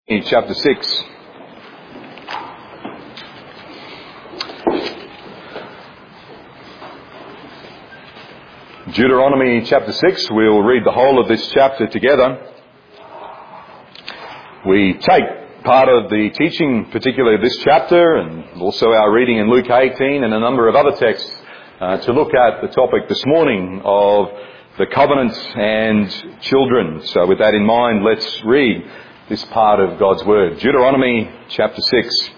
In chapter 6. Deuteronomy chapter 6, we'll read the whole of this chapter together. We take part of the teaching, particularly of this chapter, and also our reading in Luke 18 and a number of other texts, to look at the topic this morning of the covenant and children. So with that in mind, let's read this part of God's Word. Deuteronomy chapter 6.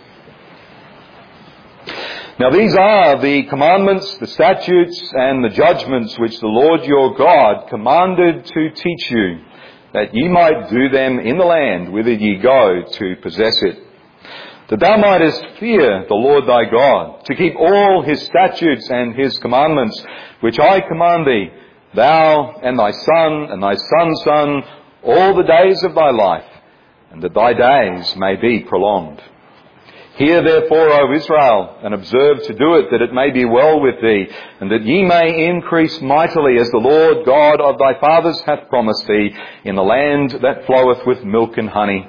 Now these are the commandments, the statutes and the judgments which the Lord your God commanded to teach you, that ye might do them in the land whither ye go to possess it. That thou mightest fear the Lord thy God, to keep all his statutes and his commandments, which I command thee, thou and thy son and thy son's son, all the days of thy life, and that thy days may be prolonged. Hear therefore, O Israel, and observe to do it, that it may be well with thee, and that ye may increase mightily, as the Lord God of thy fathers hath promised thee, in the land that floweth with milk and honey.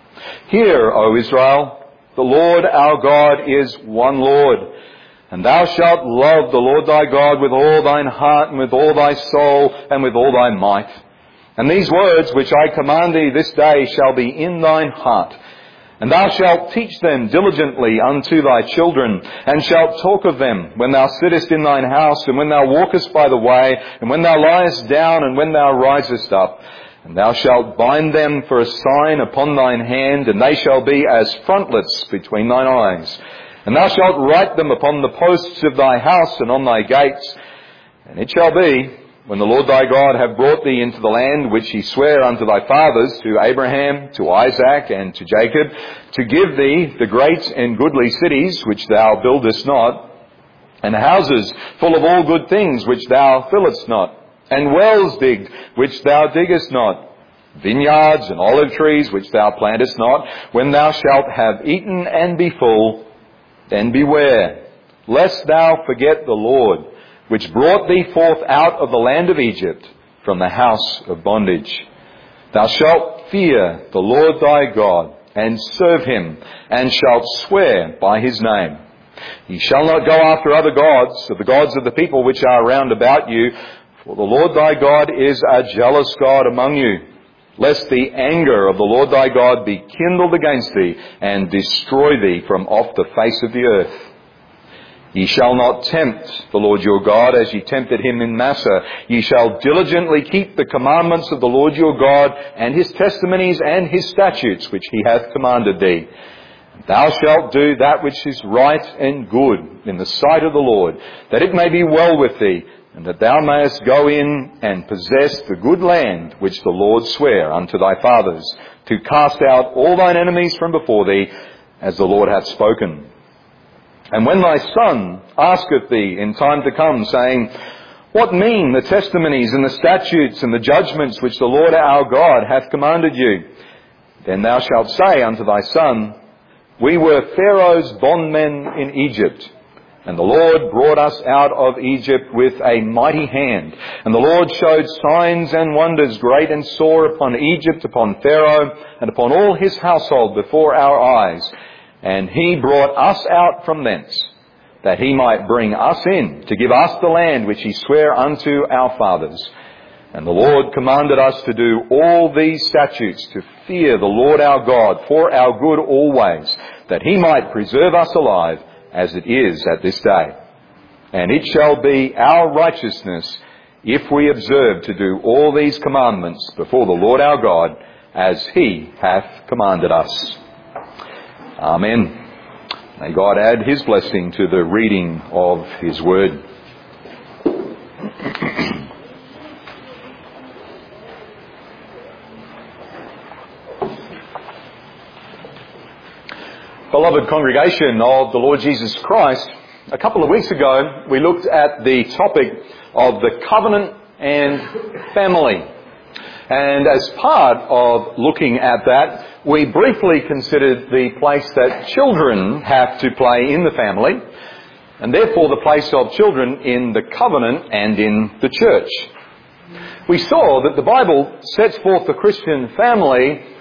Hear, O Israel, the Lord our God is one Lord, and thou shalt love the Lord thy God with all thine heart, and with all thy soul, and with all thy might. And these words which I command thee this day shall be in thine heart. And thou shalt teach them diligently unto thy children, and shalt talk of them when thou sittest in thine house, and when thou walkest by the way, and when thou liest down, and when thou risest up. And thou shalt bind them for a sign upon thine hand, and they shall be as frontlets between thine eyes. And thou shalt write them upon the posts of thy house and on thy gates. And it shall be, when the Lord thy God have brought thee into the land which he sware unto thy fathers, to Abraham, to Isaac, and to Jacob, to give thee the great and goodly cities which thou buildest not, and houses full of all good things which thou fillest not, and wells digged which thou diggest not, vineyards and olive trees which thou plantest not, when thou shalt have eaten and be full, then beware, lest thou forget the Lord, which brought thee forth out of the land of Egypt, from the house of bondage. Thou shalt fear the Lord thy God, and serve him, and shalt swear by his name. Ye shall not go after other gods, the gods of the people which are round about you, for the Lord thy God is a jealous God among you, lest the anger of the Lord thy God be kindled against thee, and destroy thee from off the face of the earth. Ye shall not tempt the Lord your God as ye tempted him in Massah. Ye shall diligently keep the commandments of the Lord your God, and his testimonies and his statutes which he hath commanded thee. Thou shalt do that which is right and good in the sight of the Lord, that it may be well with thee, and that thou mayest go in and possess the good land which the Lord sware unto thy fathers, to cast out all thine enemies from before thee, as the Lord hath spoken. And when thy son asketh thee in time to come, saying, What mean the testimonies and the statutes and the judgments which the Lord our God hath commanded you? Then thou shalt say unto thy son, We were Pharaoh's bondmen in Egypt, and the Lord brought us out of Egypt with a mighty hand. And the Lord showed signs and wonders great and sore upon Egypt, upon Pharaoh, and upon all his household before our eyes. And he brought us out from thence, that he might bring us in, to give us the land which he sware unto our fathers. And the Lord commanded us to do all these statutes, to fear the Lord our God for our good always, that he might preserve us alive, as it is at this day. And it shall be our righteousness, if we observe to do all these commandments before the Lord our God, as he hath commanded us. Amen. May God add his blessing to the reading of his word. Beloved congregation of the Lord Jesus Christ, a couple of weeks ago we looked at the topic of the covenant and family. And as part of looking at that, we briefly considered the place that children have to play in the family, and therefore the place of children in the covenant and in the church. We saw that the Bible sets forth the Christian family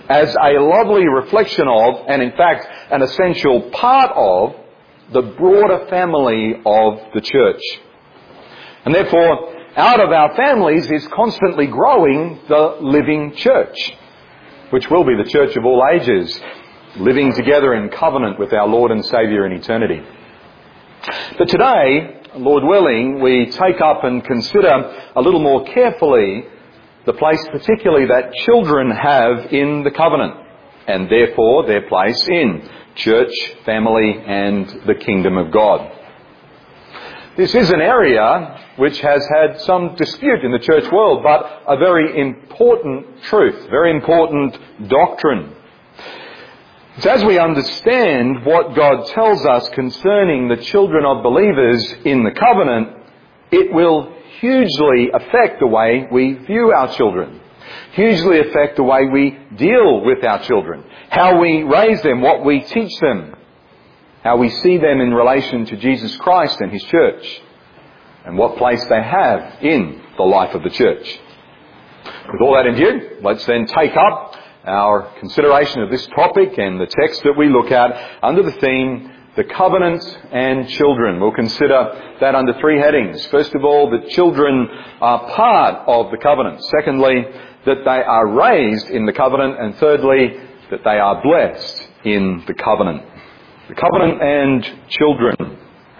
as a lovely reflection of, and in fact an essential part of, the broader family of the church. And therefore, out of our families is constantly growing the living church, which will be the church of all ages, living together in covenant with our Lord and Saviour in eternity. But today, Lord willing, we take up and consider a little more carefully the place particularly that children have in the covenant, and therefore their place in church, family, and the kingdom of God. This is an area which has had some dispute in the church world, but a very important truth, very important doctrine. It's as we understand what God tells us concerning the children of believers in the covenant, it will hugely affect the way we view our children, hugely affect the way we deal with our children, how we raise them, what we teach them, how we see them in relation to Jesus Christ and His church, and what place they have in the life of the church. With all that in view, let's then take up our consideration of this topic and the text that we look at under the theme, the covenant and children. We'll consider that under three headings. First of all, that children are part of the covenant. Secondly, that they are raised in the covenant. And thirdly, that they are blessed in the covenant. The covenant and children.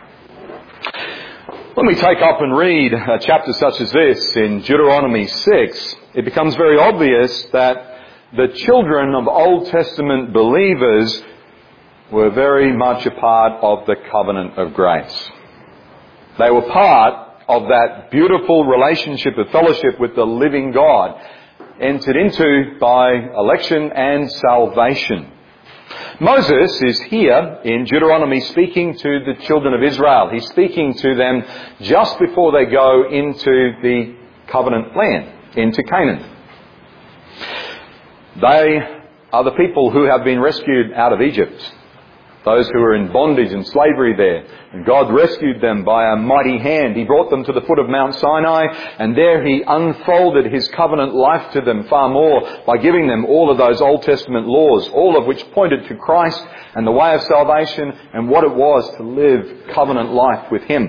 When we take up and read a chapter such as this in Deuteronomy 6, it becomes very obvious that the children of Old Testament believers were very much a part of the covenant of grace. They were part of that beautiful relationship of fellowship with the living God, entered into by election and salvation. Moses is here in Deuteronomy speaking to the children of Israel. He's speaking to them just before they go into the covenant land, into Canaan. They are the people who have been rescued out of Egypt, those who were in bondage and slavery there. And God rescued them by a mighty hand. He brought them to the foot of Mount Sinai, and there He unfolded His covenant life to them far more by giving them all of those Old Testament laws, all of which pointed to Christ and the way of salvation and what it was to live covenant life with Him.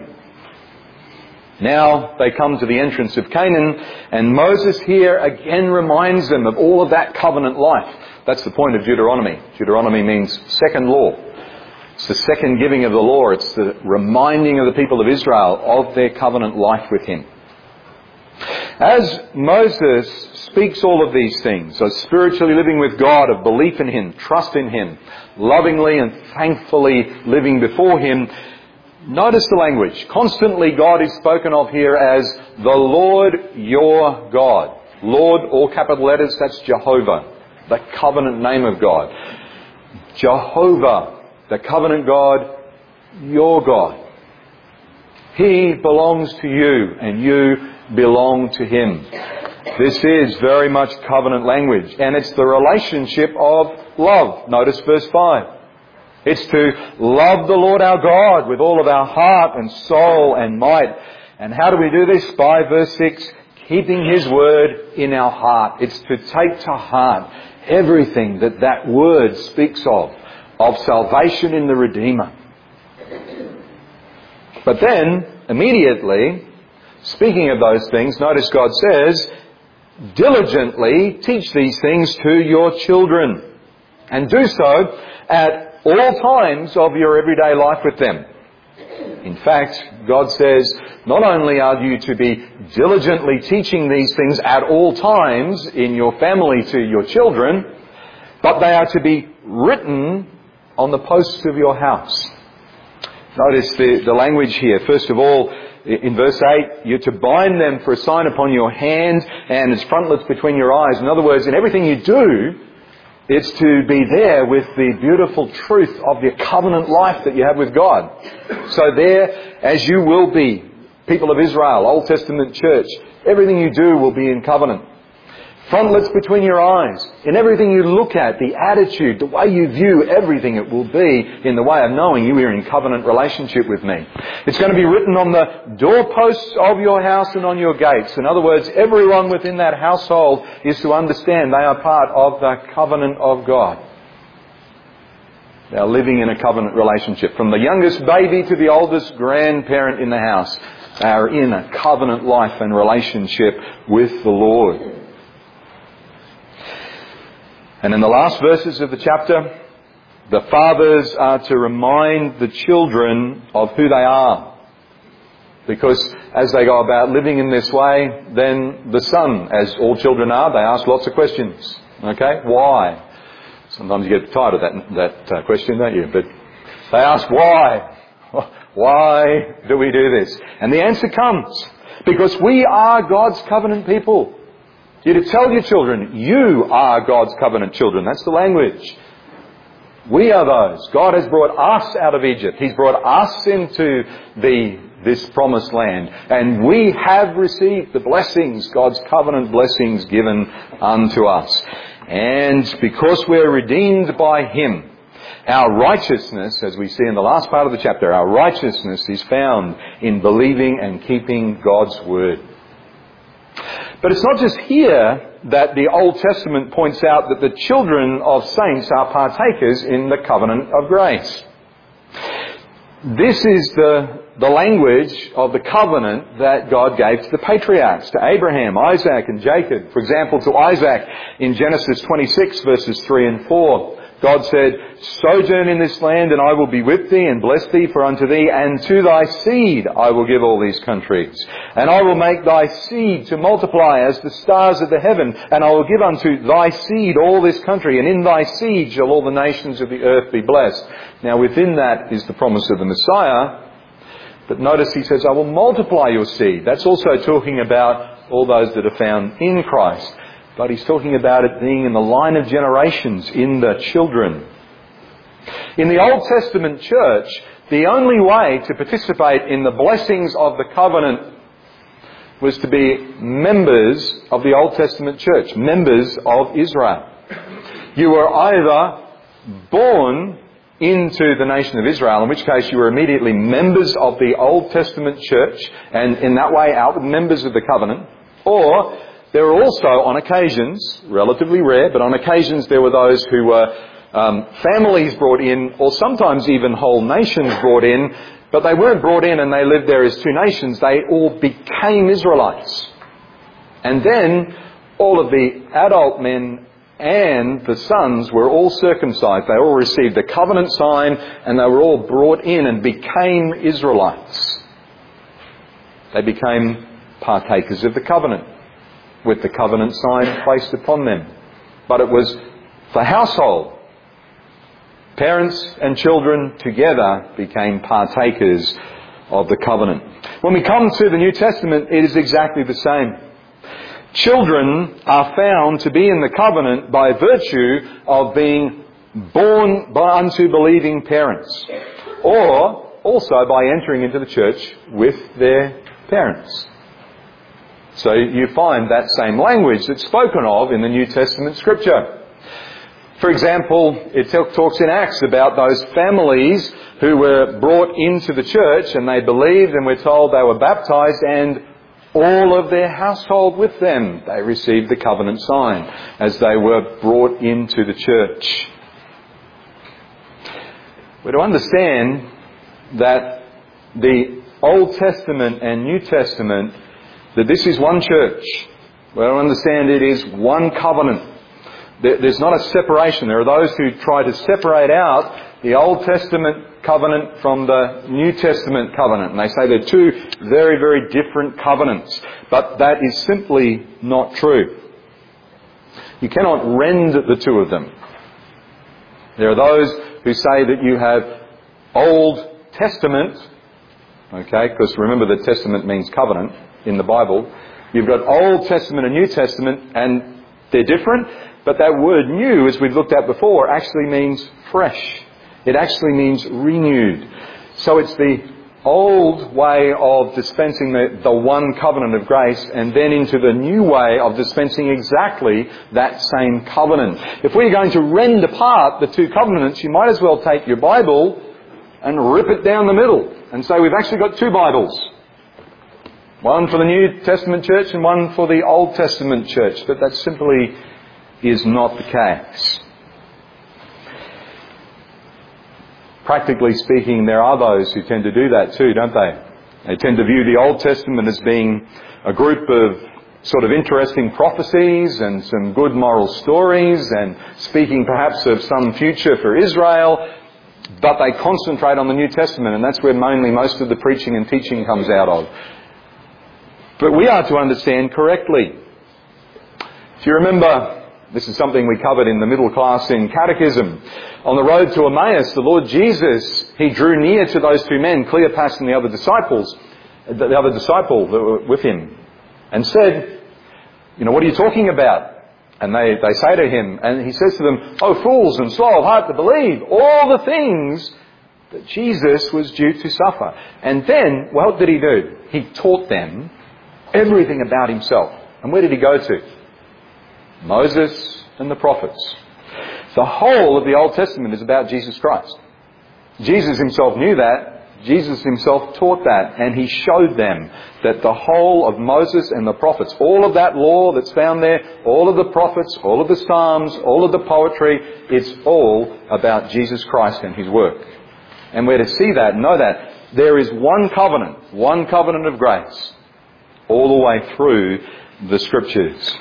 Now they come to the entrance of Canaan, and Moses here again reminds them of all of that covenant life. That's the point of Deuteronomy. Deuteronomy means second law. It's the second giving of the law. It's the reminding of the people of Israel of their covenant life with Him. As Moses speaks all of these things, of spiritually living with God, of belief in Him, trust in Him, lovingly and thankfully living before Him, notice the language. Constantly God is spoken of here as the Lord your God. Lord, all capital letters, that's Jehovah, the covenant name of God. Jehovah, the covenant God, your God. He belongs to you and you belong to Him. This is very much covenant language, and it's the relationship of love. Notice verse 5. It's to love the Lord our God with all of our heart and soul and might. And how do we do this? By verse 6, keeping His word in our heart. It's to take to heart everything that that word speaks of salvation in the Redeemer. But then, immediately, speaking of those things, notice God says, diligently teach these things to your children, and do so at all times of your everyday life with them. In fact, God says, not only are you to be diligently teaching these things at all times in your family to your children, but they are to be written on the posts of your house. Notice the language here. First of all, in verse 8, you're to bind them for a sign upon your hand and as frontlets between your eyes. In other words, in everything you do, it's to be there with the beautiful truth of the covenant life that you have with God. So there, as you will be, people of Israel, Old Testament church, everything you do will be in covenant. frontlets between your eyes. In everything you look at, the attitude, the way you view everything, it will be in the way of knowing you are in covenant relationship with me. It's going to be written on the doorposts of your house and on your gates. In other words, everyone within that household is to understand they are part of the covenant of God. They are living in a covenant relationship. From the youngest baby to the oldest grandparent in the house, they are in a covenant life and relationship with the Lord. And in the last verses of the chapter, the fathers are to remind the children of who they are. Because as they go about living in this way, then the son, as all children are, they ask lots of questions. Okay? Why? Sometimes you get tired of that question, don't you? But they ask why. Why do we do this? And the answer comes. Because we are God's covenant people. You're to tell your children, you are God's covenant children. That's the language. We are those. God has brought us out of Egypt. He's brought us into this promised land. And we have received the blessings, God's covenant blessings given unto us. And because we're redeemed by Him, our righteousness, as we see in the last part of the chapter, our righteousness is found in believing and keeping God's Word. But it's not just here that the Old Testament points out that the children of saints are partakers in the covenant of grace. This is the language of the covenant that God gave to the patriarchs, to Abraham, Isaac and Jacob. For example, to Isaac in Genesis 26 verses 3 and 4. God said, sojourn in this land, and I will be with thee, and bless thee, for unto thee and to thy seed I will give all these countries. And I will make thy seed to multiply as the stars of the heaven, and I will give unto thy seed all this country, and in thy seed shall all the nations of the earth be blessed. Now within that is the promise of the Messiah, but notice he says, I will multiply your seed. That's also talking about all those that are found in Christ. But he's talking about it being in the line of generations, in the children. In the Old Testament church, the only way to participate in the blessings of the covenant was to be members of the Old Testament church, members of Israel. You were either born into the nation of Israel, in which case you were immediately members of the Old Testament church, and in that way outward members of the covenant, or there were also, on occasions, relatively rare, but on occasions there were those who were families brought in, or sometimes even whole nations brought in, but they weren't brought in and they lived there as two nations. They all became Israelites. And then all of the adult men and the sons were all circumcised. They all received the covenant sign and they were all brought in and became Israelites. They became partakers of the covenant, with the covenant sign placed upon them. But it was the household. Parents and children together became partakers of the covenant. When we come to the New Testament, it is exactly the same. Children are found to be in the covenant by virtue of being born unto believing parents, or also by entering into the church with their parents. So you find that same language that's spoken of in the New Testament Scripture. For example, it talks in Acts about those families who were brought into the church and they believed, and we're told they were baptized, and all of their household with them. They received the covenant sign as they were brought into the church. We're to understand that the Old Testament and New Testament, that this is one church. We don't understand it is one covenant. There's not a separation. There are those who try to separate out the Old Testament covenant from the New Testament covenant. And they say they're two very, very different covenants. But that is simply not true. You cannot rend the two of them. There are those who say that you have Old Testament, okay, because remember that Testament means covenant in the Bible. You've got Old Testament and New Testament, and they're different, but that word new, as we've looked at before, actually means fresh. It actually means renewed. So it's the old way of dispensing the one covenant of grace and then into the new way of dispensing exactly that same covenant. If we're going to rend apart the two covenants, you might as well take your Bible and rip it down the middle and say we've actually got two Bibles. One for the New Testament church and one for the Old Testament church. But that simply is not the case. Practically speaking, there are those who tend to do that too, don't they? They tend to view the Old Testament as being a group of sort of interesting prophecies and some good moral stories and speaking perhaps of some future for Israel, but they concentrate on the New Testament, and that's where mainly most of the preaching and teaching comes out of. But we are to understand correctly. If you remember, this is something we covered in the middle class in Catechism. On the road to Emmaus, the Lord Jesus, He drew near to those two men, Cleopas and the other disciple that were with Him, and said, what are you talking about? And they say to Him, and He says to them, "Oh, fools and slow of heart to believe all the things that Jesus was due to suffer." And then, what did He do? He taught them everything about Himself. And where did He go to? Moses and the prophets. The whole of the Old Testament is about Jesus Christ. Jesus Himself knew that. Jesus Himself taught that. And He showed them that the whole of Moses and the prophets, all of that law that's found there, all of the prophets, all of the Psalms, all of the poetry, it's all about Jesus Christ and His work. And we're to see that, know that. There is one covenant of grace, all the way through the Scriptures.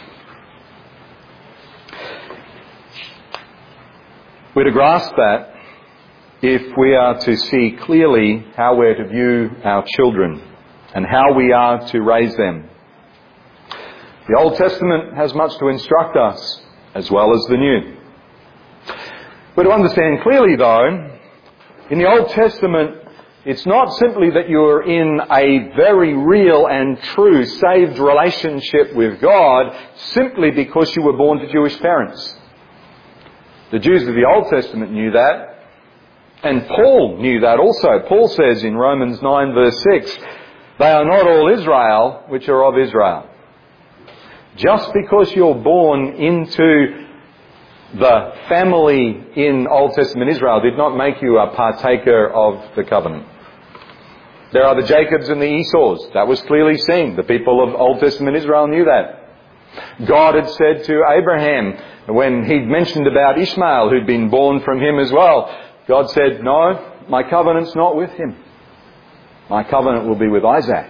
We're to grasp that if we are to see clearly how we're to view our children and how we are to raise them. The Old Testament has much to instruct us, as well as the New. We're to understand clearly, though, in the Old Testament, it's not simply that you're in a very real and true saved relationship with God simply because you were born to Jewish parents. The Jews of the Old Testament knew that, and Paul knew that also. Paul says in Romans 9 verse 6, "They are not all Israel which are of Israel." Just because you're born into the family in Old Testament Israel did not make you a partaker of the covenant. There are the Jacobs and the Esau's. That was clearly seen. The people of Old Testament Israel knew that. God had said to Abraham, when he'd mentioned about Ishmael, who'd been born from him as well, God said, "No, my covenant's not with him. My covenant will be with Isaac."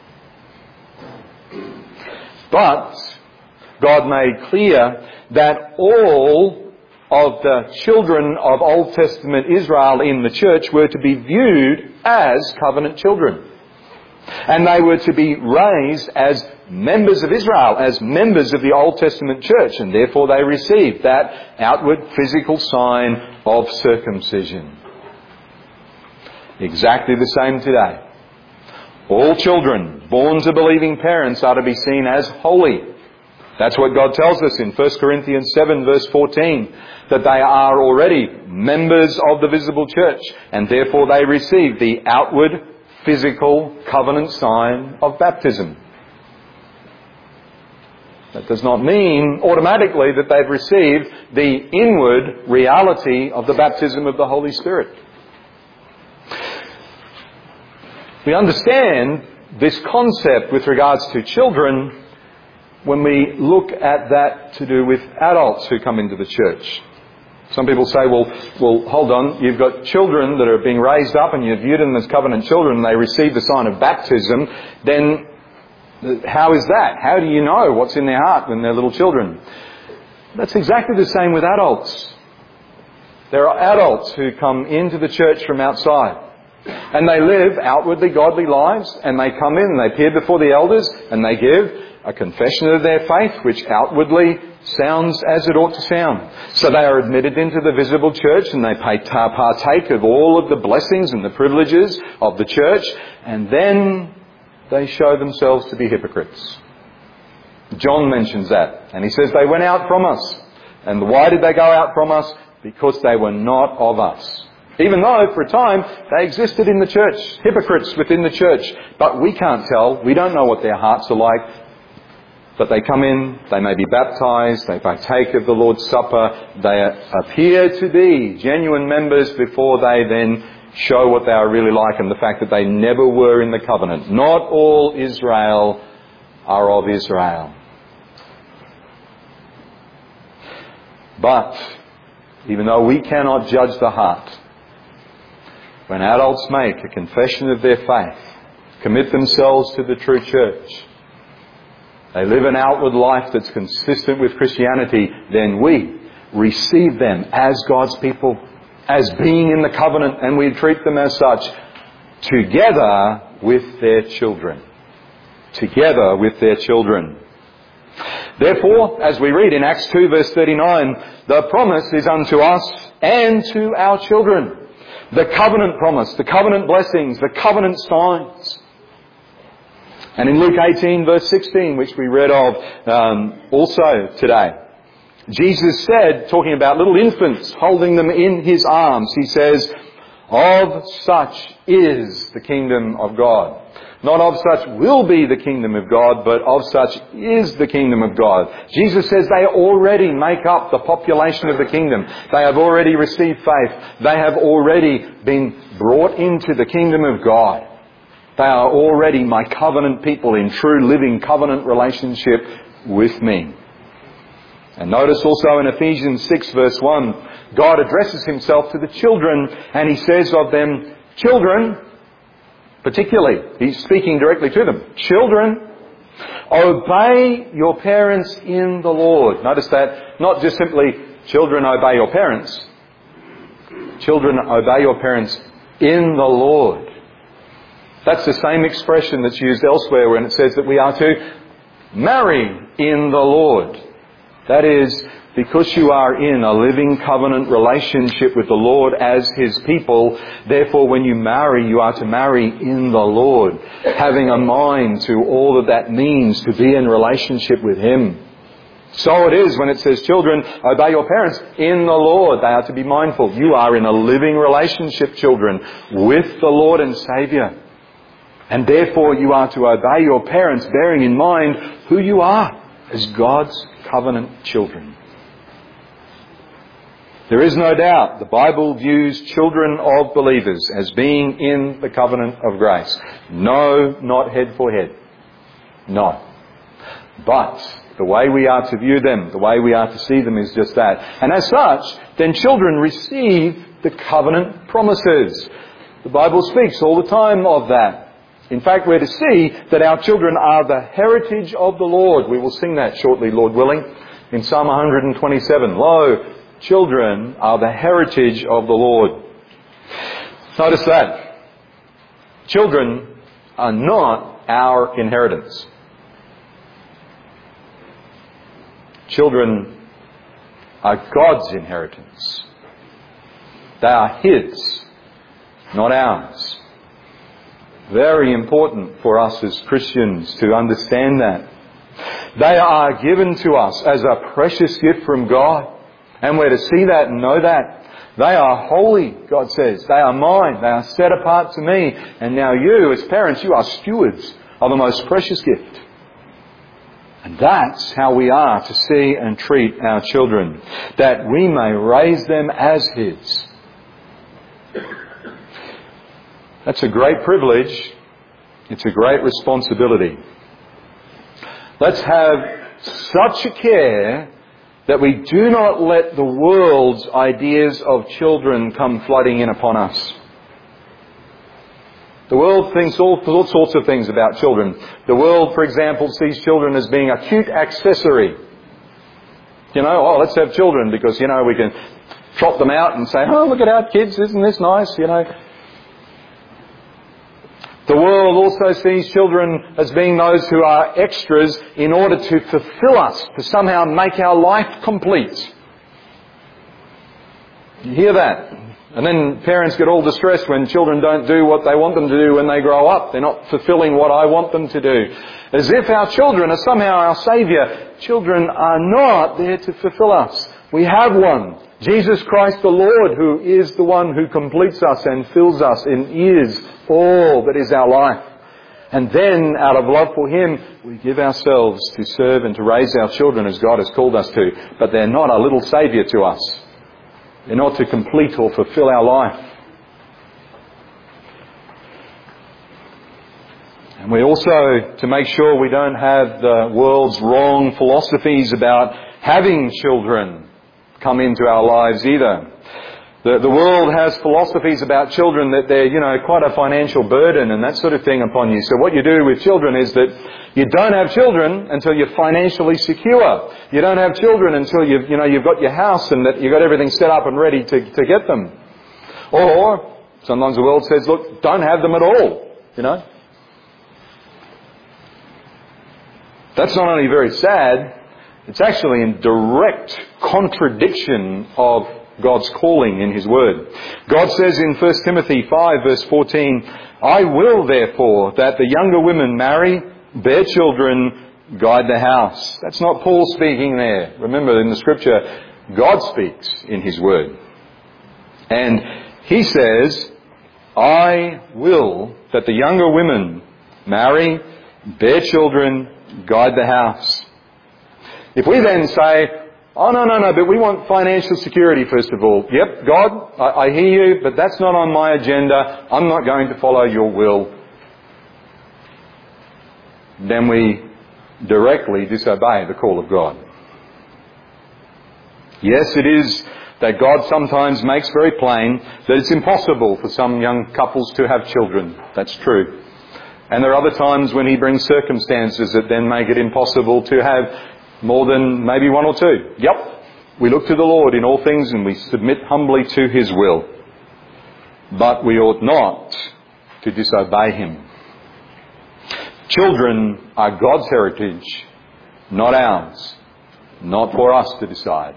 But God made clear that all of the children of Old Testament Israel in the church were to be viewed as covenant children. And they were to be raised as members of Israel, as members of the Old Testament church, and therefore they received that outward physical sign of circumcision. Exactly the same today. All children born to believing parents are to be seen as holy. That's what God tells us in 1 Corinthians 7 verse 14, that they are already members of the visible church, and therefore they receive the outward physical covenant sign of baptism. That does not mean automatically that they've received the inward reality of the baptism of the Holy Spirit. We understand this concept with regards to children when we look at that to do with adults who come into the church. Some people say, well, hold on, you've got children that are being raised up and you've viewed them as covenant children and they receive the sign of baptism, then how is that? How do you know what's in their heart when they're little children? That's exactly the same with adults. There are adults who come into the church from outside and they live outwardly godly lives, and they come in and they appear before the elders and they give a confession of their faith which outwardly sounds as it ought to sound. So they are admitted into the visible church and they partake of all of the blessings and the privileges of the church, and then they show themselves to be hypocrites. John mentions that, and he says they went out from us. And why did they go out from us? Because they were not of us. Even though, for a time, they existed in the church, hypocrites within the church. But we can't tell. We don't know what their hearts are like. But they come in, they may be baptised, they partake of the Lord's Supper, they appear to be genuine members before they then show what they are really like and the fact that they never were in the covenant. Not all Israel are of Israel. But, even though we cannot judge the heart, when adults make a confession of their faith, commit themselves to the true church, they live an outward life that's consistent with Christianity, then we receive them as God's people, as being in the covenant, and we treat them as such, together with their children. Together with their children. Therefore, as we read in Acts 2 verse 39, the promise is unto us and to our children. The covenant promise, the covenant blessings, the covenant signs. And in Luke 18 verse 16, which we read of also today, Jesus said, talking about little infants, holding them in His arms, He says, of such is the kingdom of God. Not of such will be the kingdom of God, but of such is the kingdom of God. Jesus says they already make up the population of the kingdom. They have already received faith. They have already been brought into the kingdom of God. They are already my covenant people in true living covenant relationship with me. And notice also in Ephesians 6 verse 1, God addresses Himself to the children and He says of them, children, particularly, He's speaking directly to them, children, obey your parents in the Lord. Notice that, not just simply, children, obey your parents. Children, obey your parents in the Lord. That's the same expression that's used elsewhere when it says that we are to marry in the Lord. That is, because you are in a living covenant relationship with the Lord as His people, therefore when you marry, you are to marry in the Lord, having a mind to all that means to be in relationship with Him. So it is when it says, children, obey your parents in the Lord. They are to be mindful. You are in a living relationship, children, with the Lord and Saviour. And therefore you are to obey your parents, bearing in mind who you are as God's covenant children. There is no doubt the Bible views children of believers as being in the covenant of grace. No, not head for head. No. But the way we are to view them, the way we are to see them is just that. And as such, then children receive the covenant promises. The Bible speaks all the time of that. In fact, we're to see that our children are the heritage of the Lord. We will sing that shortly, Lord willing, in Psalm 127. Lo, children are the heritage of the Lord. Notice that. Children are not our inheritance. Children are God's inheritance. They are His, not ours. Very important for us as Christians to understand that. They are given to us as a precious gift from God. And we're to see that and know that. They are holy, God says. They are mine. They are set apart to me. And now you, as parents, you are stewards of the most precious gift. And that's how we are to see and treat our children, that we may raise them as His. That's a great privilege. It's a great responsibility. Let's have such a care that we do not let the world's ideas of children come flooding in upon us. The world thinks all sorts of things about children. The world, for example, sees children as being a cute accessory. Let's have children because, we can trot them out and say, oh, look at our kids, isn't this nice, The world also sees children as being those who are extras in order to fulfill us, to somehow make our life complete. You hear that? And then parents get all distressed when children don't do what they want them to do when they grow up. They're not fulfilling what I want them to do. As if our children are somehow our saviour. Children are not there to fulfill us. We have one Jesus Christ the Lord, who is the one who completes us and fills us and is all that is our life. And then, out of love for Him, we give ourselves to serve and to raise our children as God has called us to. But they're not a little saviour to us. They're not to complete or fulfill our life. And we also, to make sure we don't have the world's wrong philosophies about having children come into our lives either. The world has philosophies about children that they're, quite a financial burden and that sort of thing upon you. So what you do with children is that you don't have children until you're financially secure. You don't have children until you've got your house and that you've got everything set up and ready to get them. Or sometimes the world says, look, don't have them at all, That's not only very sad, it's actually in direct contradiction of God's calling in His Word. God says in 1 Timothy 5 verse 14, I will therefore that the younger women marry, bear children, guide the house. That's not Paul speaking there. Remember, in the Scripture, God speaks in His Word. And He says, I will that the younger women marry, bear children, guide the house. If we then say, oh, no, but we want financial security first of all. Yep, God, I hear you, but that's not on my agenda. I'm not going to follow your will. Then we directly disobey the call of God. Yes, it is that God sometimes makes very plain that it's impossible for some young couples to have children. That's true. And there are other times when He brings circumstances that then make it impossible to have more than maybe one or two. Yep. We look to the Lord in all things and we submit humbly to His will. But we ought not to disobey Him. Children are God's heritage, not ours. Not for us to decide.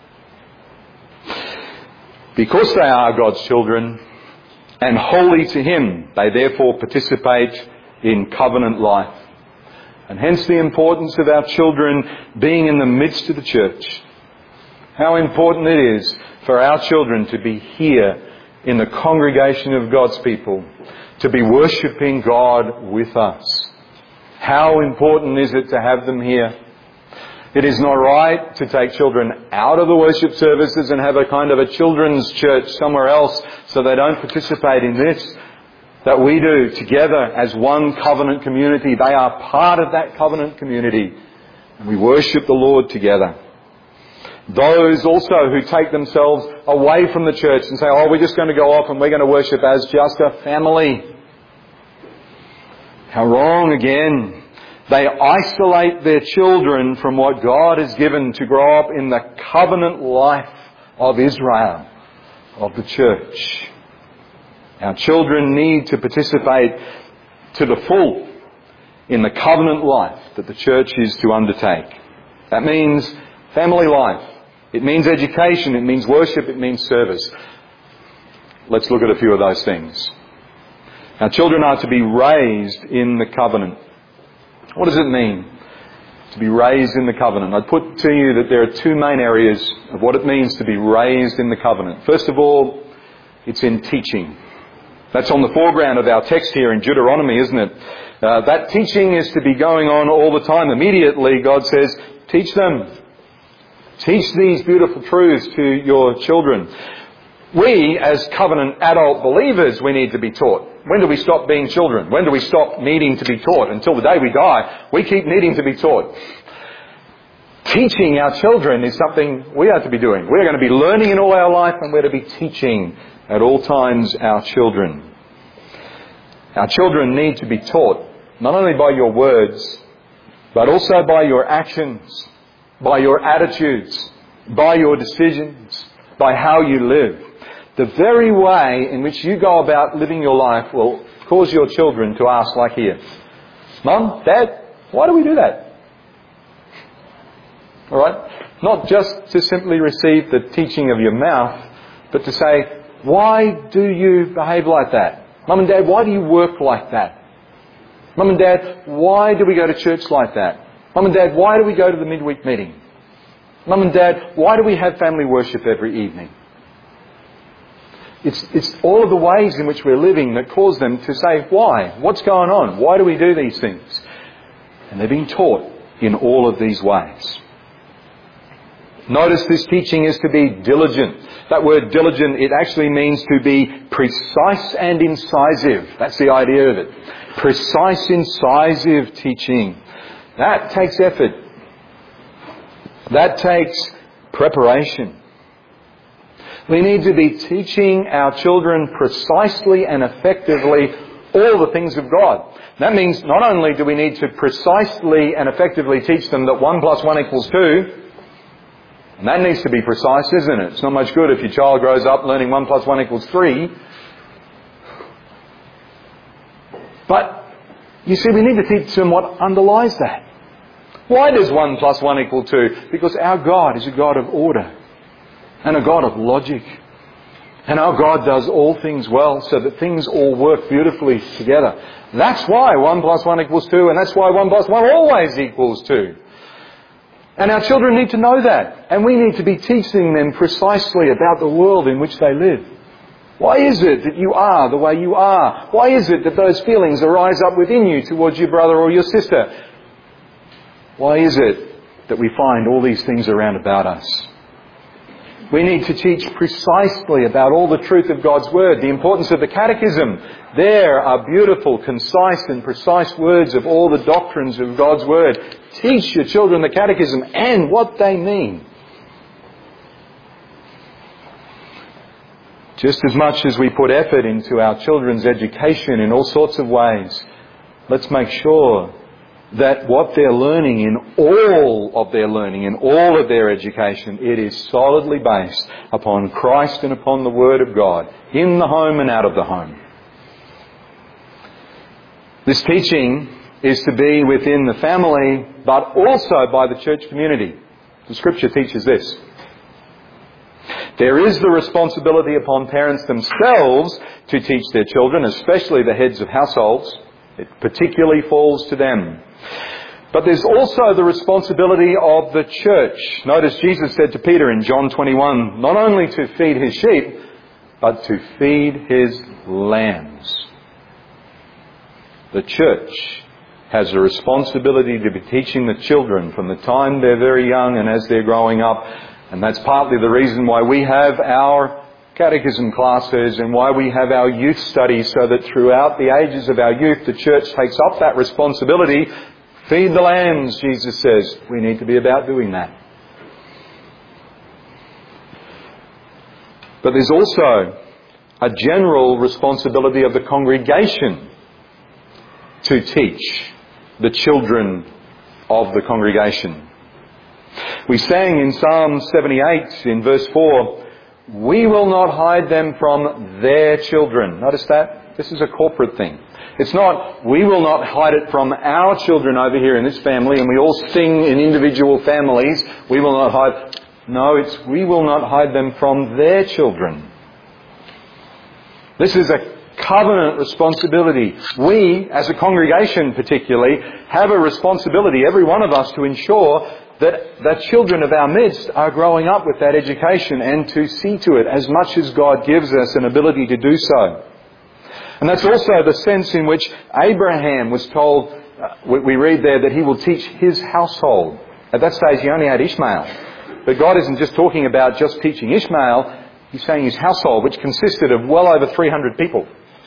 Because they are God's children and holy to Him, they therefore participate in covenant life. And hence the importance of our children being in the midst of the church. How important it is for our children to be here in the congregation of God's people, to be worshipping God with us. How important is it to have them here? It is not right to take children out of the worship services and have a kind of a children's church somewhere else so they don't participate in this. That we do together as one covenant community. They are part of that covenant community. And we worship the Lord together. Those also who take themselves away from the church and say, oh, we're just going to go off and we're going to worship as just a family. How wrong again. They isolate their children from what God has given to grow up in the covenant life of Israel, of the church. Our children need to participate to the full in the covenant life that the church is to undertake. That means family life. It means education. It means worship. It means service. Let's look at a few of those things. Our children are to be raised in the covenant. What does it mean to be raised in the covenant? I'd put to you that there are two main areas of what it means to be raised in the covenant. First of all, it's in teaching. That's on the foreground of our text here in Deuteronomy, isn't it? That teaching is to be going on all the time. Immediately, God says, teach them. Teach these beautiful truths to your children. We, as covenant adult believers, we need to be taught. When do we stop being children? When do we stop needing to be taught? Until the day we die, we keep needing to be taught. Teaching our children is something we are to be doing. We're going to be learning in all our life and we're to be teaching at all times our children. Our children need to be taught, not only by your words, but also by your actions, by your attitudes, by your decisions, by how you live. The very way in which you go about living your life will cause your children to ask like here, Mum, Dad, why do we do that? All right? Not just to simply receive the teaching of your mouth, but to say, why do you behave like that? Mum and Dad, why do you work like that? Mum and Dad, why do we go to church like that? Mum and Dad, why do we go to the midweek meeting? Mum and Dad, why do we have family worship every evening? It's all of the ways in which we're living that cause them to say, why? What's going on? Why do we do these things? And they're being taught in all of these ways. Notice this teaching is to be diligent. That word diligent, it actually means to be precise and incisive. That's the idea of it. Precise, incisive teaching. That takes effort. That takes preparation. We need to be teaching our children precisely and effectively all the things of God. That means not only do we need to precisely and effectively teach them that 1 + 1 = 2, and that needs to be precise, isn't it? It's not much good if your child grows up learning 1 + 1 = 3. But, you see, we need to teach them what underlies that. Why does 1 + 1 = 2? Because our God is a God of order and a God of logic. And our God does all things well so that things all work beautifully together. That's why 1 + 1 = 2, and that's why 1 + 1 always equals 2. And our children need to know that. And we need to be teaching them precisely about the world in which they live. Why is it that you are the way you are? Why is it that those feelings arise up within you towards your brother or your sister? Why is it that we find all these things around about us? We need to teach precisely about all the truth of God's Word, the importance of the Catechism. There are beautiful, concise and precise words of all the doctrines of God's Word. Teach your children the Catechism and what they mean. Just as much as we put effort into our children's education in all sorts of ways, let's make sure that what they're learning in all of their education, it is solidly based upon Christ and upon the Word of God, in the home and out of the home. This teaching is to be within the family, but also by the church community. The Scripture teaches this. There is the responsibility upon parents themselves to teach their children, especially the heads of households. It particularly falls to them. But there's also the responsibility of the church. Notice Jesus said to Peter in John 21, not only to feed his sheep, but to feed his lambs. The church has a responsibility to be teaching the children from the time they're very young and as they're growing up. And that's partly the reason why we have our catechism classes and why we have our youth studies, so that throughout the ages of our youth, the church takes up that responsibility. Feed the lambs, Jesus says. We need to be about doing that. But there's also a general responsibility of the congregation to teach the children of the congregation. We sang in Psalm 78 in verse 4, we will not hide them from their children. Notice that? This is a corporate thing. It's not, we will not hide it from our children over here in this family, and we all sing in individual families, we will not hide. No, it's we will not hide them from their children. This is a covenant responsibility. We, as a congregation particularly, have a responsibility, every one of us, to ensure that the children of our midst are growing up with that education, and to see to it as much as God gives us an ability to do so. And that's also the sense in which Abraham was told, we read there, that he will teach his household. At that stage he only had Ishmael. But God isn't just talking about just teaching Ishmael, he's saying his household, which consisted of well over 300 people.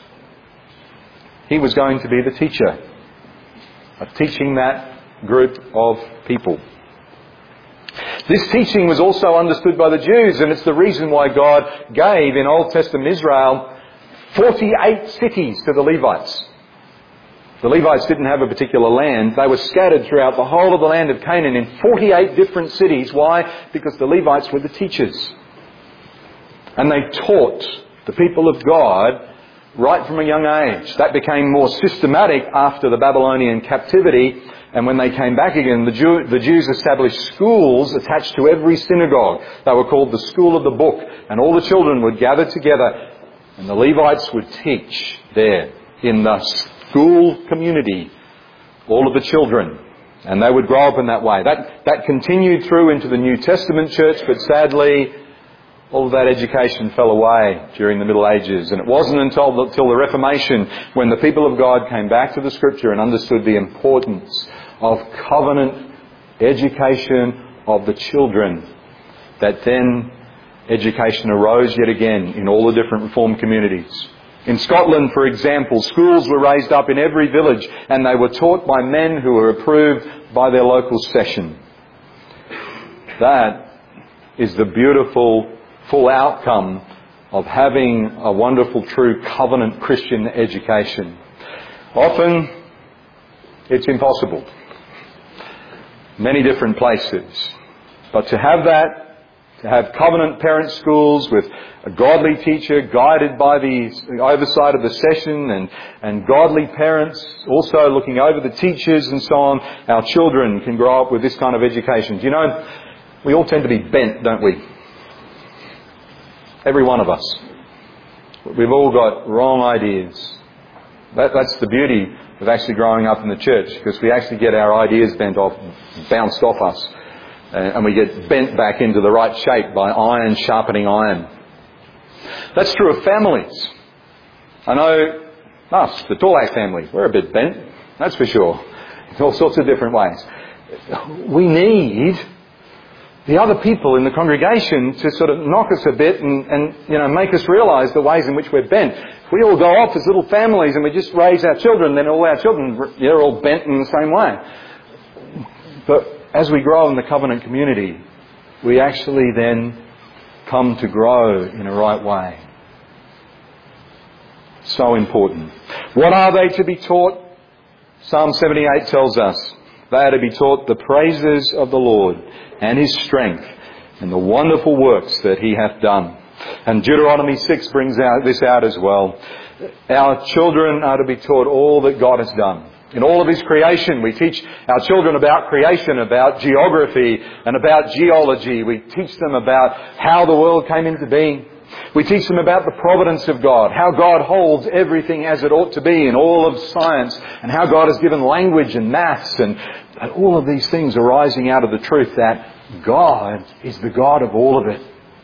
He was going to be the teacher of teaching that group of people. This teaching was also understood by the Jews, and it's the reason why God gave in Old Testament Israel 48 cities to the Levites. The Levites didn't have a particular land. They were scattered throughout the whole of the land of Canaan in 48 different cities. Why? Because the Levites were the teachers. And they taught the people of God right from a young age. That became more systematic after the Babylonian captivity. And when they came back again, the Jews established schools attached to every synagogue. They were called the School of the Book. And all the children would gather together, and the Levites would teach there in the school community, all of the children. And they would grow up in that way. That continued through into the New Testament church, but sadly, all of that education fell away during the Middle Ages. And it wasn't until the Reformation, when the people of God came back to the Scripture and understood the importance of covenant education of the children, that then education arose yet again in all the different Reformed communities. In Scotland, for example, schools were raised up in every village, and they were taught by men who were approved by their local session. That is the beautiful, full outcome of having a wonderful, true covenant Christian education. Often, it's impossible. Many different places. But to have that, to have covenant parent schools with a godly teacher guided by the oversight of the session and godly parents also looking over the teachers and so on, our children can grow up with this kind of education. Do you know, we all tend to be bent, don't we? Every one of us. We've all got wrong ideas. That's the beauty of actually growing up in the church, because we actually get our ideas bounced off us. And we get bent back into the right shape by iron sharpening iron. That's true of families. I know us, the Torlak family, we're a bit bent, that's for sure, in all sorts of different ways. We need the other people in the congregation to sort of knock us a bit and make us realise the ways in which we're bent. If we all go off as little families and we just raise our children, then all our children are all bent in the same way. But as we grow in the covenant community, we actually then come to grow in a right way. So important. What are they to be taught? Psalm 78 tells us they are to be taught the praises of the Lord and His strength and the wonderful works that He hath done. And Deuteronomy 6 brings this out as well. Our children are to be taught all that God has done. In all of His creation, we teach our children about creation, about geography and about geology. We teach them about how the world came into being. We teach them about the providence of God, how God holds everything as it ought to be in all of science, and how God has given language and maths, and all of these things arising out of the truth that God is the God of all of it.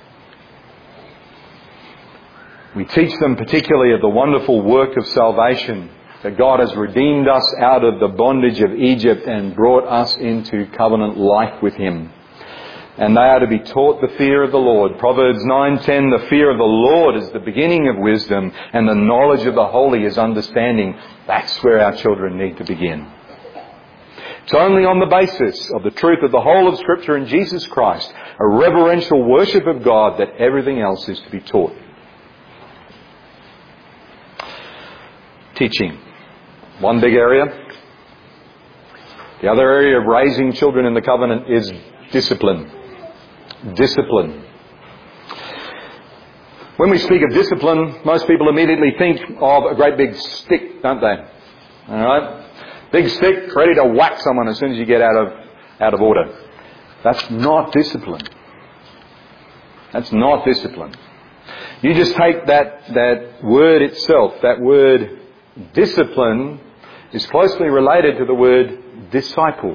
We teach them particularly of the wonderful work of salvation, that God has redeemed us out of the bondage of Egypt and brought us into covenant life with Him. And they are to be taught the fear of the Lord. Proverbs 9:10, the fear of the Lord is the beginning of wisdom, and the knowledge of the holy is understanding. That's where our children need to begin. It's only on the basis of the truth of the whole of Scripture in Jesus Christ, a reverential worship of God, that everything else is to be taught. Teaching. One big area. The other area of raising children in the covenant is discipline. Discipline. When we speak of discipline, most people immediately think of a great big stick, don't they? Alright? Big stick, ready to whack someone as soon as you get out of order. That's not discipline. That's not discipline. You just take that word itself, that word discipline is closely related to the word disciple.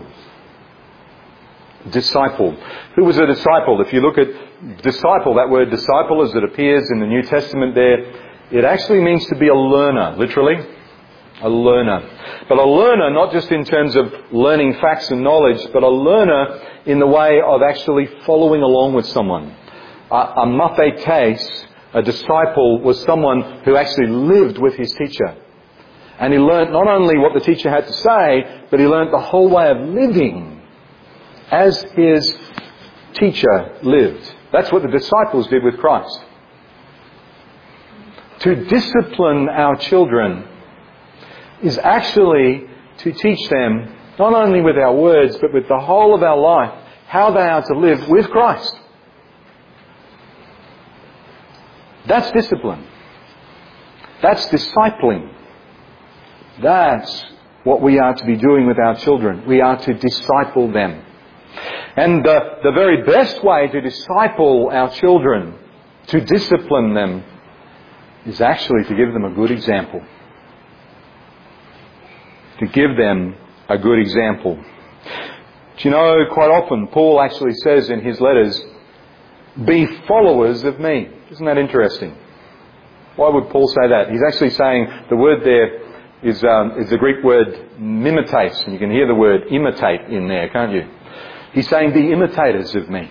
Disciple. Who was a disciple? If you look at disciple, that word disciple as it appears in the New Testament there, it actually means to be a learner, literally. A learner. But a learner not just in terms of learning facts and knowledge, but a learner in the way of actually following along with someone. A mathetes, a disciple, was someone who actually lived with his teacher. And he learnt not only what the teacher had to say, but he learnt the whole way of living as his teacher lived. That's what the disciples did with Christ. To discipline our children is actually to teach them, not only with our words, but with the whole of our life, how they are to live with Christ. That's discipline. That's discipling. That's what we are to be doing with our children. We are to disciple them. And the very best way to disciple our children, to discipline them, is actually to give them a good example. To give them a good example. Do you know, quite often Paul actually says in his letters, be followers of me. Isn't that interesting? Why would Paul say that? He's actually saying the word there is the Greek word mimetes, and you can hear the word imitate in there, can't you? He's saying, be imitators of me.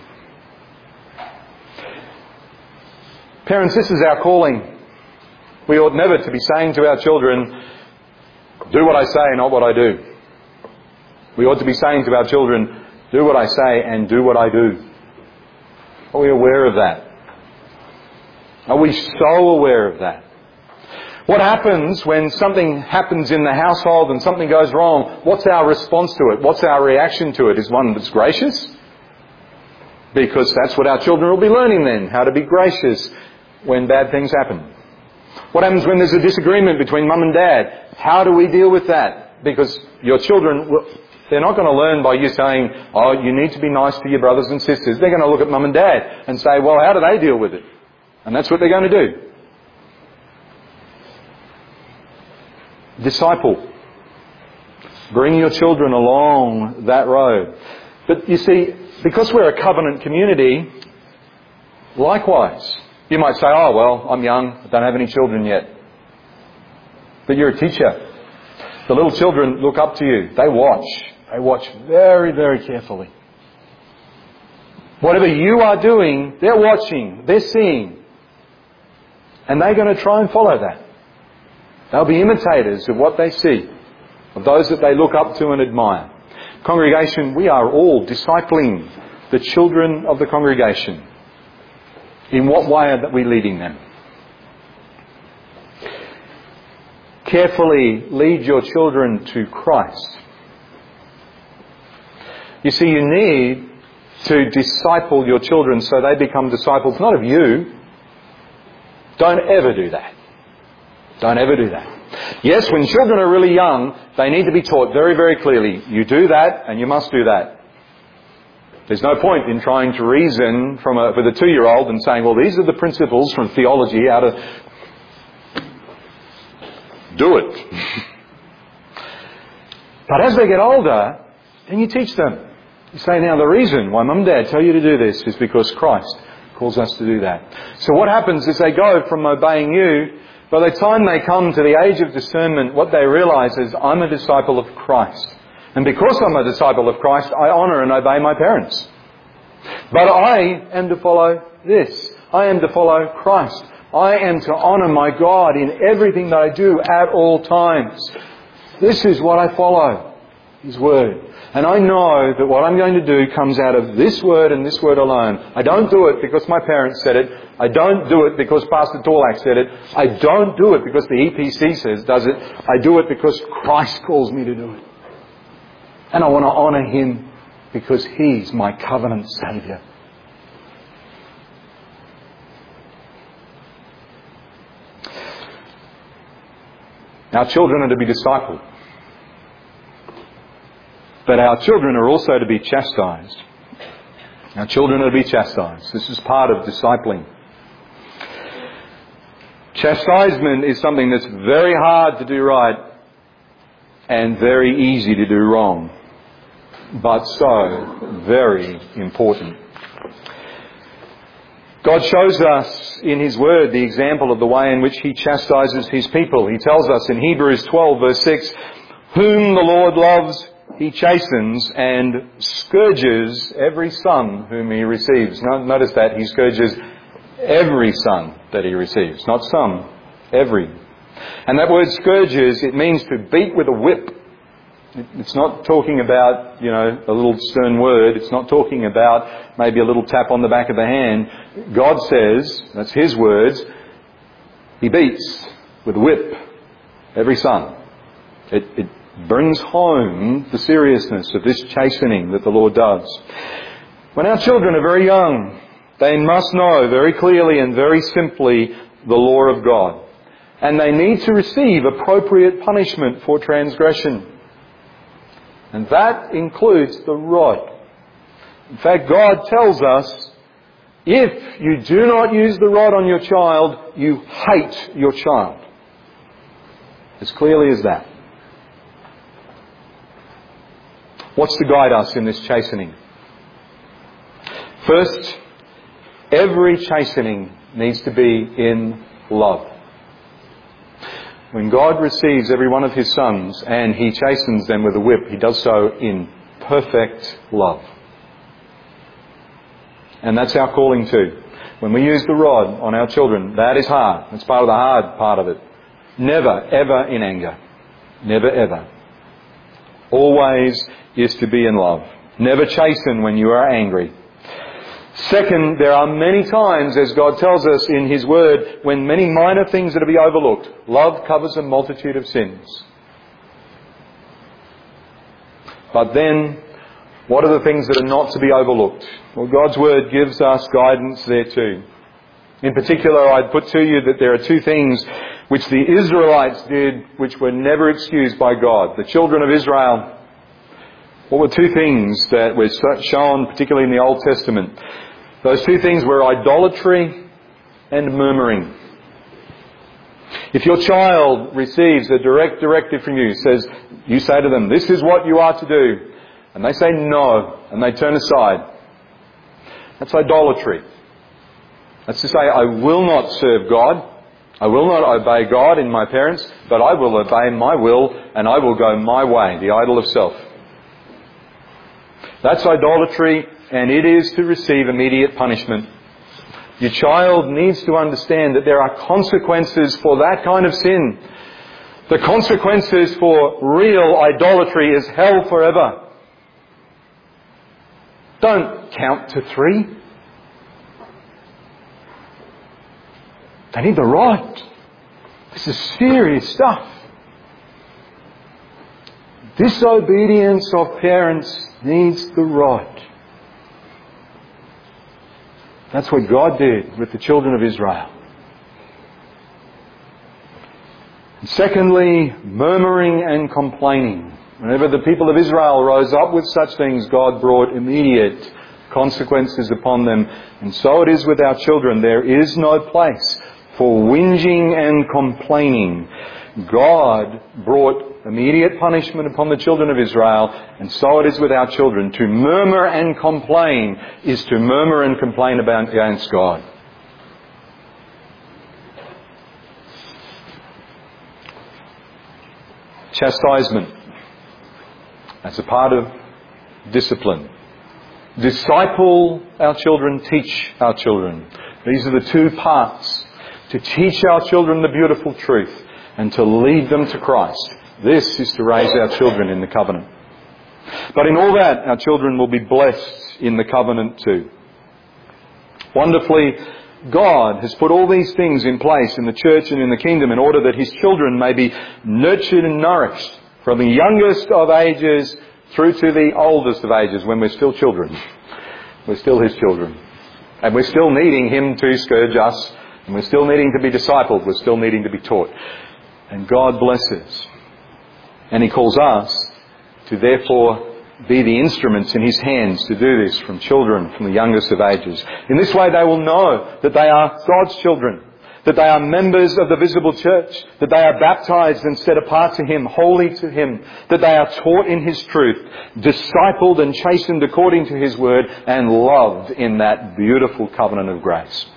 Parents, this is our calling. We ought never to be saying to our children, do what I say, not what I do. We ought to be saying to our children, do what I say and do what I do. Are we aware of that? Are we so aware of that? What happens when something happens in the household and something goes wrong? What's our response to it? What's our reaction to it? Is one that's gracious? Because that's what our children will be learning then, how to be gracious when bad things happen. What happens when there's a disagreement between mum and dad? How do we deal with that? Because your children, they're not going to learn by you saying, oh, you need to be nice to your brothers and sisters. They're going to look at mum and dad and say, well, how do they deal with it? And that's what they're going to do. Disciple. Bring your children along that road. But you see, because we're a covenant community, likewise, you might say, oh, well, I'm young, I don't have any children yet. But you're a teacher. The little children look up to you. They watch. They watch very, very carefully. Whatever you are doing, they're watching, they're seeing. And they're going to try and follow that. They'll be imitators of what they see, of those that they look up to and admire. Congregation, we are all discipling the children of the congregation. In what way are we leading them? Carefully lead your children to Christ. You see, you need to disciple your children so they become disciples, not of you. Don't ever do that. Don't ever do that. Yes, when children are really young, they need to be taught very, very clearly, you do that and you must do that. There's no point in trying to reason with a 2-year-old and saying, well, these are the principles from theology, how to do it. But as they get older, then you teach them. You say, now the reason why mum and dad tell you to do this is because Christ calls us to do that. So what happens is they go from obeying you, by the time they come to the age of discernment, what they realise is, I'm a disciple of Christ. And because I'm a disciple of Christ, I honour and obey my parents. But I am to follow this. I am to follow Christ. I am to honour my God in everything that I do at all times. This is what I follow, His Word. And I know that what I'm going to do comes out of this Word and this Word alone. I don't do it because my parents said it. I don't do it because Pastor Torlak said it. I don't do it because the EPC does it. I do it because Christ calls me to do it. And I want to honour Him because He's my covenant Saviour. Our children are to be discipled. But our children are also to be chastised. Our children are to be chastised. This is part of discipling. Chastisement is something that's very hard to do right and very easy to do wrong, but so very important. God shows us in His Word the example of the way in which He chastises His people. He tells us in Hebrews 12 verse 6, whom the Lord loves, He chastens and scourges every son whom He receives. Now, notice that He scourges every son that He receives, not some, every. And that word scourges, it means to beat with a whip. It's not talking about, a little stern word. It's not talking about maybe a little tap on the back of the hand. God says, that's His words, He beats with a whip every son. It brings home the seriousness of this chastening that the Lord does. When our children are very young, they must know very clearly and very simply the law of God. And they need to receive appropriate punishment for transgression. And that includes the rod. In fact, God tells us, if you do not use the rod on your child, you hate your child. As clearly as that. What's to guide us in this chastening? First, every chastening needs to be in love. When God receives every one of His sons and He chastens them with a whip, He does so in perfect love. And that's our calling too. When we use the rod on our children, that is hard. That's part of the hard part of it. Never, ever in anger. Never, ever. Always is to be in love. Never chasten when you are angry. Second, there are many times, as God tells us in His Word, when many minor things are to be overlooked. Love covers a multitude of sins. But then, what are the things that are not to be overlooked? Well, God's Word gives us guidance there too. In particular, I'd put to you that there are two things which the Israelites did which were never excused by God. The children of Israel, what were two things that were shown particularly in the Old Testament? Those two things were idolatry and murmuring. If your child receives a direct directive from you, you say to them, this is what you are to do, and they say no, and they turn aside, that's idolatry. That's to say, I will not serve God, I will not obey God in my parents, but I will obey my will, and I will go my way, the idol of self. That's idolatry, and it is to receive immediate punishment. Your child needs to understand that there are consequences for that kind of sin. The consequences for real idolatry is hell forever. Don't count to 3. They need the rod. This is serious stuff. Disobedience of parents needs the rod. That's what God did with the children of Israel. And secondly, murmuring and complaining. Whenever the people of Israel rose up with such things, God brought immediate consequences upon them. And so it is with our children. There is no place for whinging and complaining. God brought immediate punishment upon the children of Israel, and so it is with our children. To murmur and complain is to murmur and complain against God. Chastisement. That's a part of discipline. Disciple our children, teach our children. These are the two parts. To teach our children the beautiful truth and to lead them to Christ. This is to raise our children in the covenant. But in all that, our children will be blessed in the covenant too. Wonderfully, God has put all these things in place in the church and in the kingdom in order that His children may be nurtured and nourished from the youngest of ages through to the oldest of ages when we're still children. We're still His children. And we're still needing Him to scourge us. And we're still needing to be discipled. We're still needing to be taught. And God blesses. And He calls us to therefore be the instruments in His hands to do this from children, from the youngest of ages. In this way they will know that they are God's children, that they are members of the visible church, that they are baptized and set apart to Him, holy to Him, that they are taught in His truth, discipled and chastened according to His word, and loved in that beautiful covenant of grace.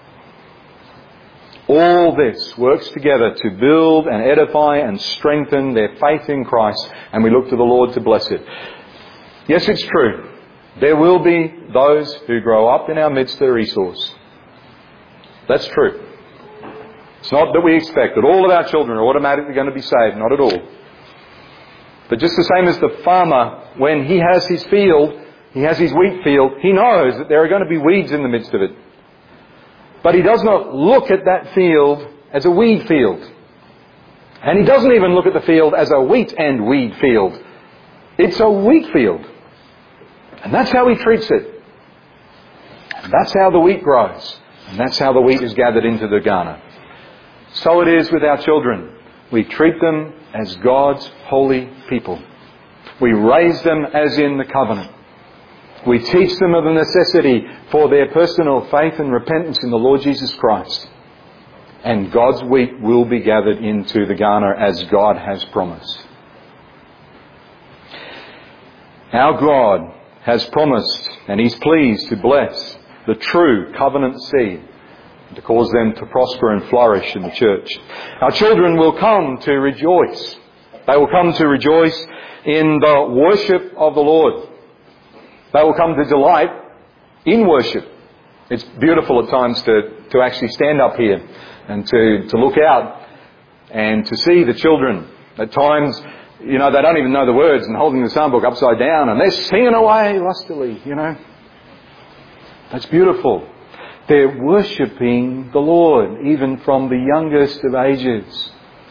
All this works together to build and edify and strengthen their faith in Christ, and we look to the Lord to bless it. Yes, it's true. There will be those who grow up in our midst that are Esau's. That's true. It's not that we expect that all of our children are automatically going to be saved. Not at all. But just the same as the farmer, when he has his field, he has his wheat field, he knows that there are going to be weeds in the midst of it. But he does not look at that field as a weed field. And he doesn't even look at the field as a wheat and weed field. It's a wheat field. And that's how he treats it. And that's how the wheat grows. And that's how the wheat is gathered into the garner. So it is with our children. We treat them as God's holy people. We raise them as in the covenant. We teach them of the necessity for their personal faith and repentance in the Lord Jesus Christ. And God's wheat will be gathered into the garner as God has promised. Our God has promised and He's pleased to bless the true covenant seed, to cause them to prosper and flourish in the church. Our children will come to rejoice. They will come to rejoice in the worship of the Lord. They will come to delight in worship. It's beautiful at times to actually stand up here and to look out and to see the children. At times, they don't even know the words and holding the psalm book upside down and they're singing away lustily, That's beautiful. They're worshipping the Lord, even from the youngest of ages.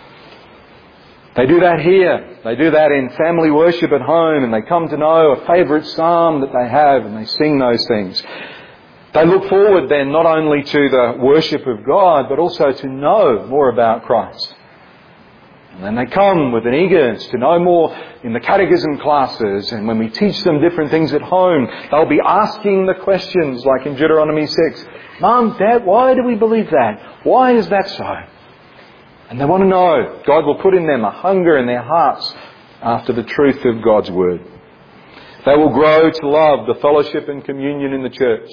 They do that here. They do that in family worship at home, and they come to know a favourite psalm that they have, and they sing those things. They look forward then not only to the worship of God, but also to know more about Christ. And then they come with an eagerness to know more in the catechism classes, and when we teach them different things at home, they'll be asking the questions like in Deuteronomy 6. Mum, Dad, why do we believe that? Why is that so? And they want to know. God will put in them a hunger in their hearts after the truth of God's Word. They will grow to love the fellowship and communion in the church.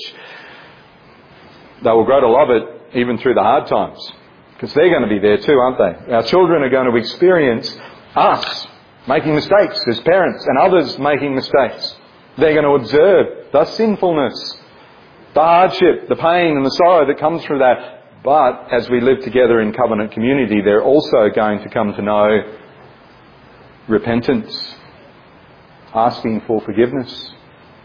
They will grow to love it even through the hard times, because they're going to be there too, aren't they? Our children are going to experience us making mistakes as parents and others making mistakes. They're going to observe the sinfulness, the hardship, the pain and the sorrow that comes through that. But as we live together in covenant community, they're also going to come to know repentance, asking for forgiveness,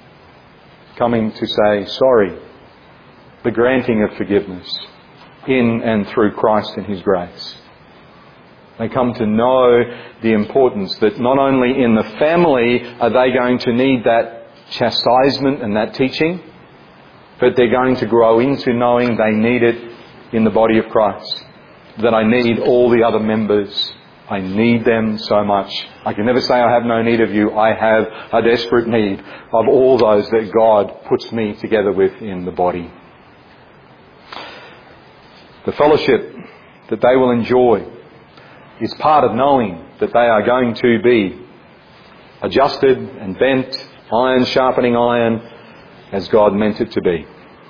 coming to say sorry, the granting of forgiveness in and through Christ and His grace. They come to know the importance that not only in the family are they going to need that chastisement and that teaching, but they're going to grow into knowing they need it in the body of Christ. That I need all the other members. I need them so much. I can never say I have no need of you. I have a desperate need of all those that God puts me together with in the body. The fellowship that they will enjoy is part of knowing that they are going to be adjusted and bent, iron sharpening iron, as God meant it to be.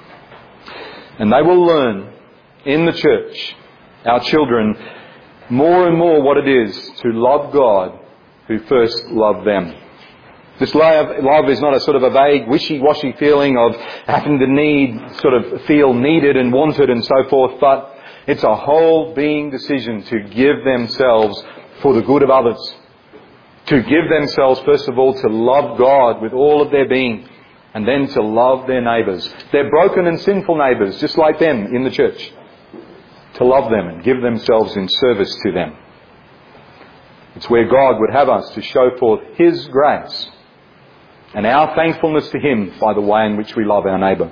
And they will learn in the church, our children, more and more what it is to love God who first loved them. This love is not a sort of a vague, wishy-washy feeling of having to sort of feel needed and wanted and so forth, but it's a whole being decision to give themselves for the good of others. To give themselves, first of all, to love God with all of their being, and then to love their neighbours. Their broken and sinful neighbours, just like them in the church. To love them and give themselves in service to them. It's where God would have us to show forth His grace and our thankfulness to Him by the way in which we love our neighbour.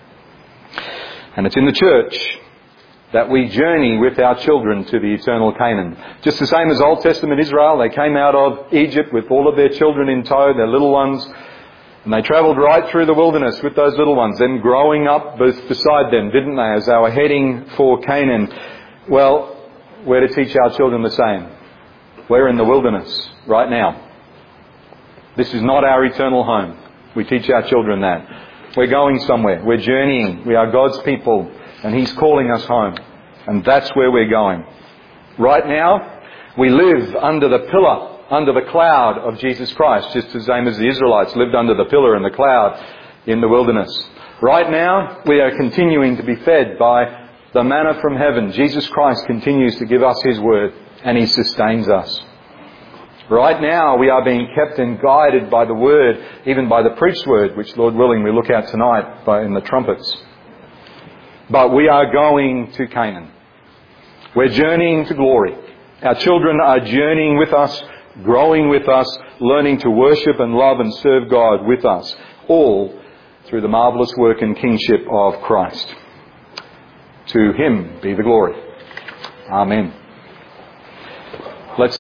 And it's in the church that we journey with our children to the eternal Canaan. Just the same as Old Testament Israel, they came out of Egypt with all of their children in tow, their little ones, and they travelled right through the wilderness with those little ones, then growing up beside them, didn't they, as they were heading for Canaan. Well, we're to teach our children the same. We're in the wilderness right now. This is not our eternal home. We teach our children that. We're going somewhere. We're journeying. We are God's people, and He's calling us home. And that's where we're going. Right now, we live under the pillar, under the cloud of Jesus Christ, just the same as the Israelites lived under the pillar and the cloud in the wilderness. Right now, we are continuing to be fed by the manna from heaven. Jesus Christ continues to give us His word, and He sustains us. Right now, we are being kept and guided by the word, even by the preached word, which, Lord willing, we look at tonight in the trumpets. But we are going to Canaan. We're journeying to glory. Our children are journeying with us, growing with us, learning to worship and love and serve God with us, all through the marvellous work and kingship of Christ. To Him be the glory. Amen.